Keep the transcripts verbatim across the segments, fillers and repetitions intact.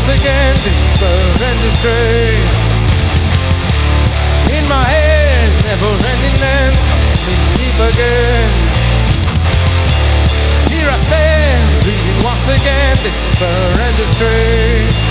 again, despair and disgrace. In my head, never-ending ends cuts me deep again. Here I stand, breathing once again, despair and disgrace.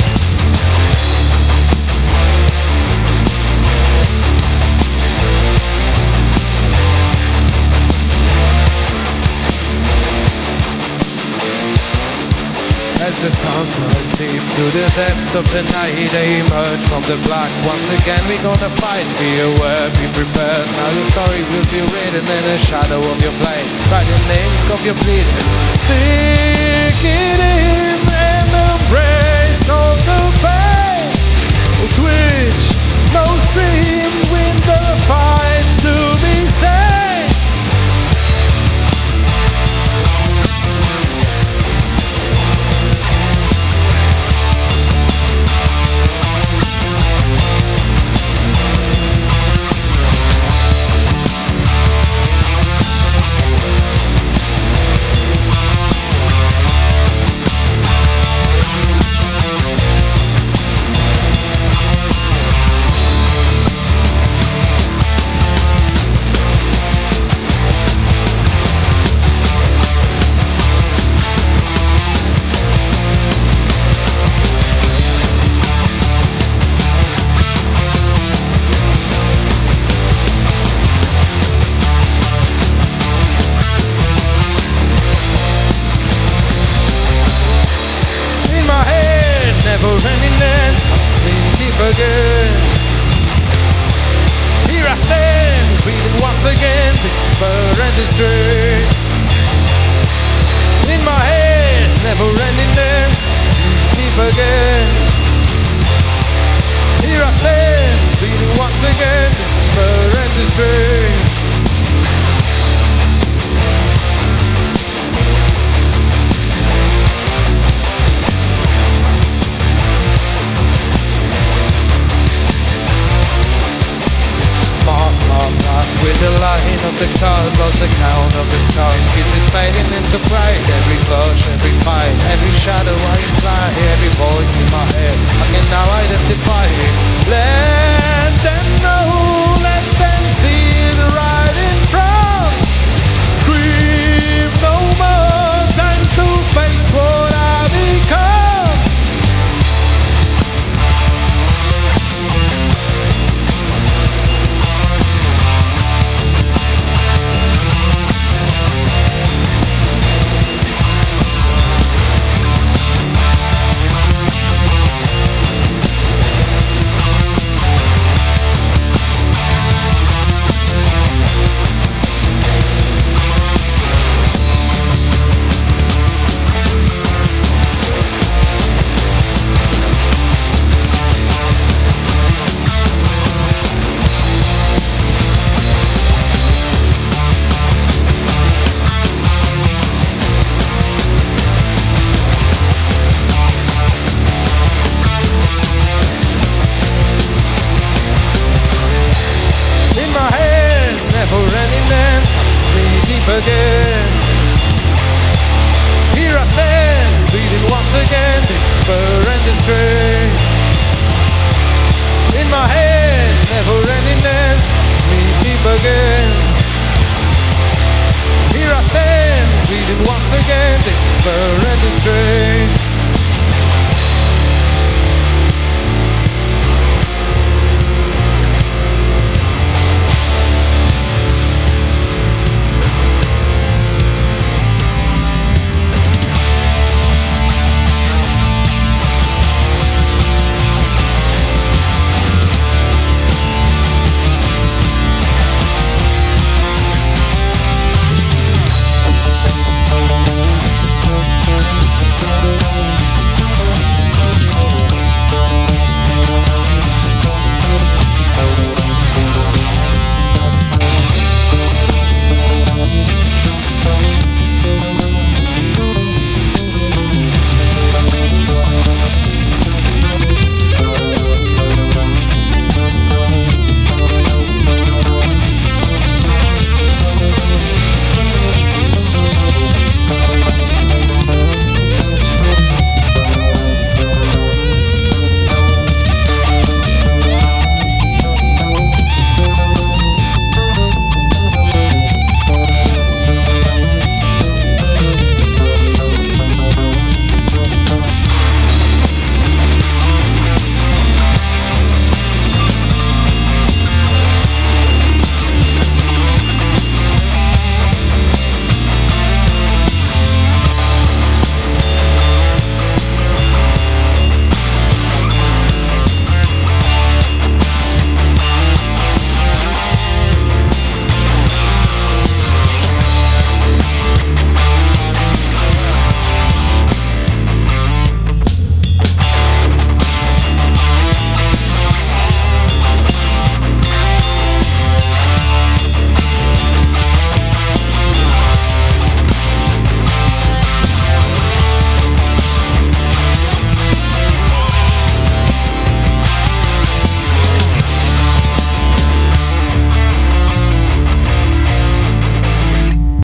As the sun runs deep to the depths of the night, I emerge from the black. Once again we're gonna fight. Be aware, be prepared. Now the story will be written in the shadow of your blade. Write the ink of your bleeding. Stick it in and embrace of the pain. Twitch, no scream, win the fight to be saved. Never-ending ends cuts me deep again. Here I stand, breathing once again, despair and disgrace. In my head, never-ending ends cuts me deep again. Here I stand, breathing once again, despair and disgrace. With the line of the cars, lost the count of the stars. It is fading into pride. Every clash, every fight, every shadow I imply, every voice in my head I can now identify it. Let them know, let them see it right in front. Scream no more, time to face what I become. Again. Here I stand, breathing once again, despair and disgrace. In my head, never-ending ends cuts me deep again. Here I stand, breathing once again, despair and disgrace.